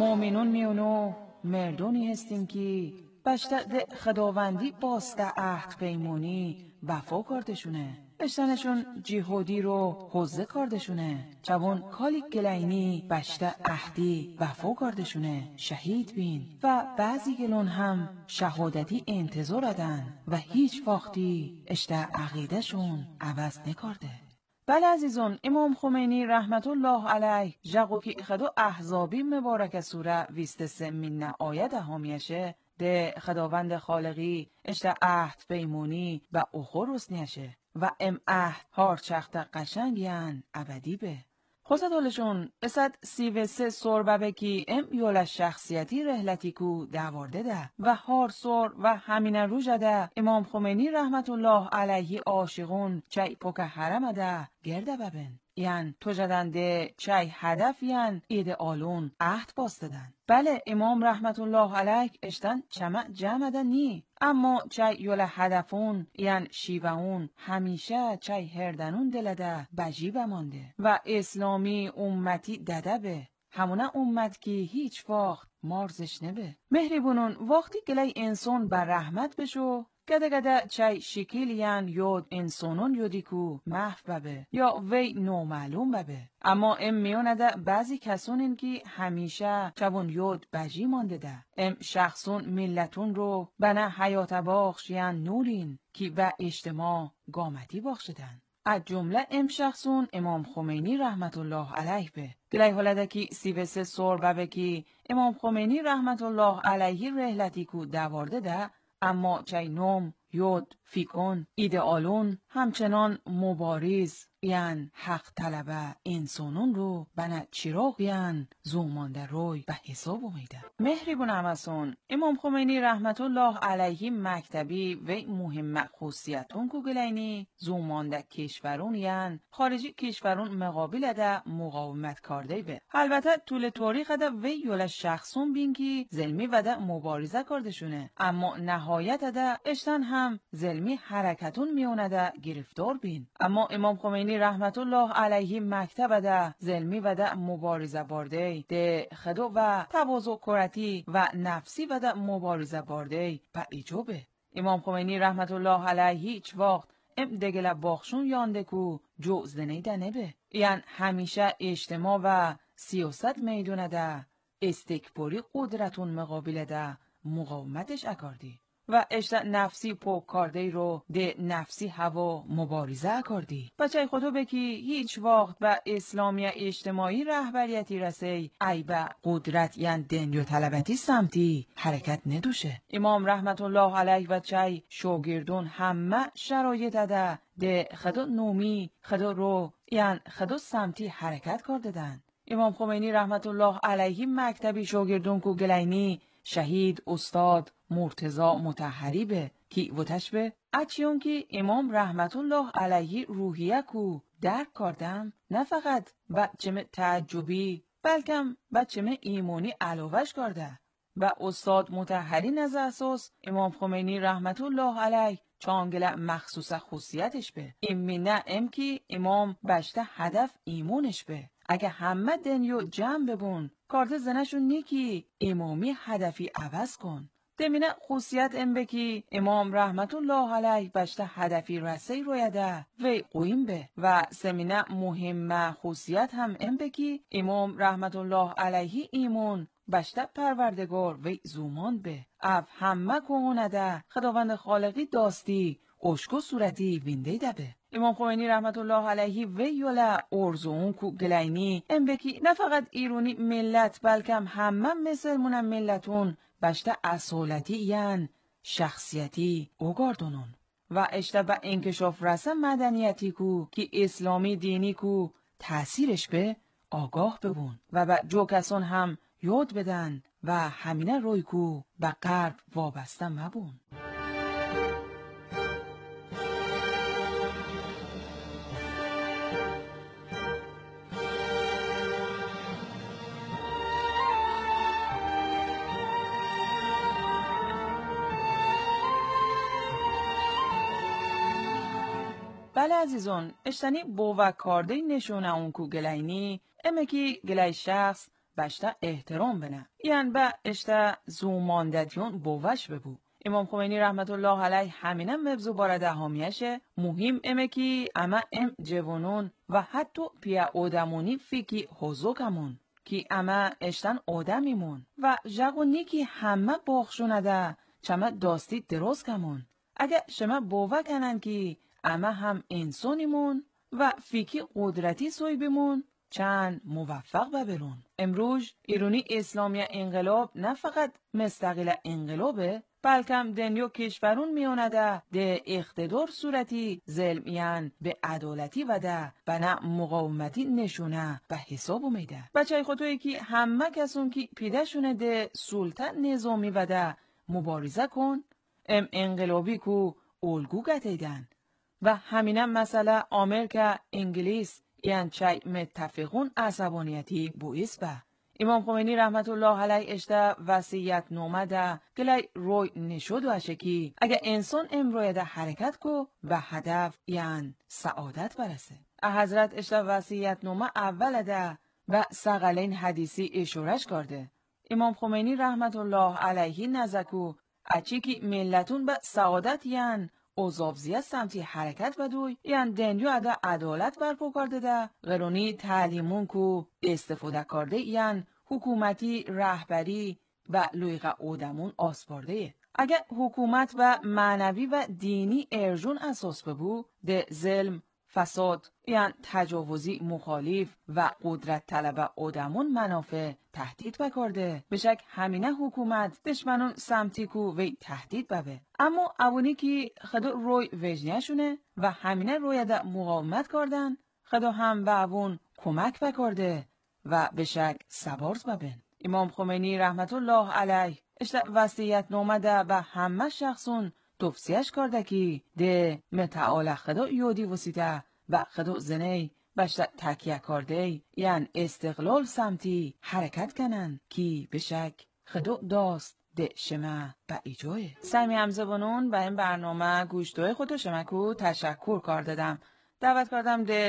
مؤمنون میونو مردونی هستیم که بشته ده خداوندی باسته عهد پیمونی وفا کردشونه. اشتنشون جیهودی رو حوزه کردشونه. چون کالی گلینی بشته عهدی وفا کردشونه شهید بین و بعضی گلون هم شهادتی انتظار ادن و هیچ وقتی اشته عقیدهشون عوض نکرده. بله عزیزان، امام خمینی رحمت الله علیه جگو که خدو احزابی مبارک سوره ویست سه من آیت هامیشه ده خداوند خالقی اشته عهد پیمونی و اخور رسنیشه و ام عهد هار چخت قشنگیان ابدی به خوصدالشون اسد سی و سه سوربه کی ام یول شخصیتی رحلتی کو دوارده ده و هار سور و همین روژه ده امام خمینی رحمت الله علیه عاشقون چای پوک حرم ده گرده ببین یعن تو جدنده چای هدف یعن اید آلون عهد باستدن. بله امام رحمت الله علیه اشتن چمع جمع نی اما چای یول هدفون یعن شیوهون همیشه چای هردنون دلده بجیب مانده و اسلامی امتی دده به همونه امت که هیچ وقت مارزش نبه. مهربونون وقتی گلی انسان بر رحمت بشو گده گده چای شکیلیان یود انسانون یودی کو محف ببه یا وی نومعلوم ببه. اما ام میونه ده بعضی کسونین که همیشه چبون یود بجی مانده ده. ام شخصون ملتون رو بنا حیات باخش یان نورین که به اجتماع گامتی باخشدن. از جمله ام شخصون امام خمینی رحمت الله علیه به گلی حالده که سی و سه سور ببه که امام خمینی رحمت الله علیه رحلتی کو دوارده ده اما چای نوم یود فیکون ایدئالون همچنان مبارز یعن حق طلبه انسانون رو بنا چراغ یعن زومانده روی به حساب اومیده. مهربون همسون امام خمینی رحمت الله علیه مکتبی و مهم خصوصیتون کو گلینی زومانده کشورون یعن خارجی کشورون مقابل ده مقاومت کرده به. البته طول تاریخ ده و یول شخصون بین که ظلمی و ده مبارزه کردشونه اما نهایت ده اشتن هم ظلمی حرکتون میونه ده گرفتار بین. اما امام خمینی رحمت الله علیه مکتب ده ظلمی و ده مبارزه بارده ده خدو و تواضع کرتی و نفسی و ده مبارزه بارده به ایجابه. امام خمینی رحمت الله علیه هیچ وقت ام دگل باخشون یانده کو جوز دنیده نبه یعن همیشه اجتماع و سیاست میدونه ده استکباری قدرتون مقابل ده مقاومتش اکاردی و اشت نفسی پوک کرده رو ده نفسی هوا مبارزه کردی. بچه خودو بکی هیچ وقت به اسلامی اجتماعی رهبریتی رسی ای به قدرت یعن دنیو طلبتی سمتی حرکت ندوشه. امام رحمت الله علیه و چای شاگردون همه شرایط ده ده خدا نومی خدا رو یعن خدا سمتی حرکت کرده دن. امام خمینی رحمت الله علیه مکتبی شاگردون کو گلینی شهید استاد مرتضی مطهری به کی وتش به اچیون که امام رحمت الله علیه روحیه کو درک کردم نه فقط بچه تعجبی بلکم بچه ایمانی علاوهش کرده و استاد مطهری نزد اساس امام خمینی رحمت الله علیه چانگل مخصوص خصوصیتش به ایمینه ام که امام بشته هدف ایمونش به اگه همه دنیو جمع ببون کارت زنشون نیکی امامی هدفی عوض کن. دمینه خصوصیت ام بکی امام رحمت الله علیه بشته هدفی رسی رویده وی قویم به و سمینه مهم خصوصیت هم ام بکی امام رحمت الله علیه ایمون بشته پروردگار وی زومان به اف همه کنونده خداوند خالقی داستی اشکو صورتی وینده ده به. امام خمینی رحمت الله علیه و یولا ارزون کو گلینی ام بکی نه فقط ایرونی ملت بلکم همه مسلمون ملتون بشته اصالتی یعن شخصیتی اوگاردونون و اشته به انکشاف رسم مدنیتی کو که اسلامی دینی کو تأثیرش به آگاه ببون و به جو کسان هم یاد بدن و همینه روی کو به غرب وابسته مبون. بله عزیزان اشتنی بو و کارده نشونه اون کو گلینی امه کی گلی شخص بشتا احترام بنه یعنی به اشتا زوماندتیون بوش ببو. امام خمینی رحمت الله علیه همینم مبزو بارده هامیشه مهم امه کی اما ام جوانون و حتی پیا آدمونی فیکی حضوکمون کی اما اشتن آدمیمون و جگونی کی همه باخشونده چما داستی درست کمون. اگه شما باور کنن که اما هم انسانیمون و فیکی قدرتی سوی بیمون چند موفق ببرون. امروز ایرانی اسلامی انقلاب نه فقط مستقل انقلابه بلکم دنیو کشورون میانده ده اقتدار صورتی ظلمیان به عدالتی و ده بنا مقاومتی نشونه به حساب اومیده. بچه خودتوی که همه کسون که پیدهشونه ده سلطن نظامی و ده مبارزه کن ام انقلابی کو الگو گتیدن و همینم مسئله آمریکا انگلیس یعنی چای متفقون عصبانیتی بویس به. امام خمینی رحمت الله علیه اشته وصیت نامه ده گلی روی نشود و شکی اگه انسان امروی ده حرکت کو و هدف یعنی سعادت برسه. حضرت اشته وصیت نامه اول ده و سقلین حدیثی اشارش کرده. امام خمینی رحمت الله علیه نزکو اچی که ملتون به سعادت یعنی اوزابزیه سمتی حرکت بدوی یعنی دنیو ادا عدالت برپا کرده ده غرونی تعلیمون کو استفاده کرده یعنی حکومتی رهبری و لویغه آدمون آسپارده. اگر حکومت و معنوی و دینی ارجون اساس ببو ده ظلم فساد یعنی تجاوزی مخالف و قدرت طلب آدمون منافع تهدید بکرده بشک همینه حکومت دشمنون سمتی کو وی تهدید ببه. اما اوونی که خدا روی وجنیشونه و همینه روی ده مقاومت کردن خدا هم به اوون کمک بکرده و بشک صبرت ببن. امام خمینی رحمت الله علیه اشتا وصیت نامه ده به همه شخصون توصیهش کرده که ده متعال خدا یودی وسیده و خدا زنی بشتا تکیه کرده یعنی استقلال سمتی حرکت کنن که بشک خدا داست ده شما به ایجای. سمی همزبانون به این برنامه گوشتوی خودو شما کو تشکر کار دادم. دعوت کردم ده